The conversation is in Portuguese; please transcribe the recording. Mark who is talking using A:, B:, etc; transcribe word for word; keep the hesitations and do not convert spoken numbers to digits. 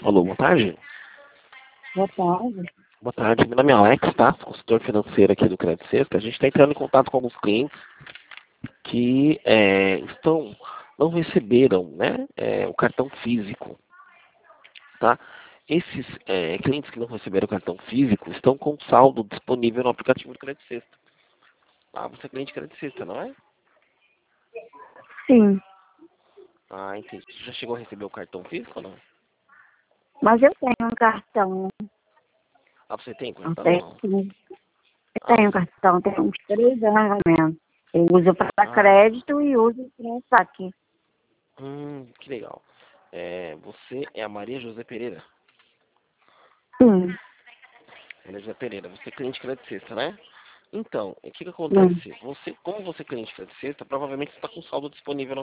A: Alô, boa tarde.
B: Boa tarde.
A: Boa tarde, meu nome é Alex, tá? Consultor financeiro aqui do Crédito Sexta. A gente está entrando em contato com alguns clientes que é, estão, não receberam, né, é, o cartão físico, tá? Esses é, clientes que não receberam o cartão físico estão com saldo disponível no aplicativo do Crédito Sexta. Ah, você é cliente de Crédito Sexta, não é?
B: Sim,
A: Ah, entendi. Você já chegou a receber o cartão físico ou não?
B: mas eu tenho um cartão.
A: Ah, você tem
B: Não
A: cartão ou
B: sei
A: não?
B: se eu
A: Ah,
B: tenho um cartão, tenho uns três anos mais ou menos. Eu uso para
A: ah,
B: crédito e uso para saque.
A: hum, que legal. É, você é a Maria José Pereira?
B: Sim,
A: Maria José Pereira, você é cliente de Crédito Sexta, né? Então, o que que
B: sim.
A: acontece? Você, como você é cliente de Crédito Sexta, provavelmente você está com saldo disponível no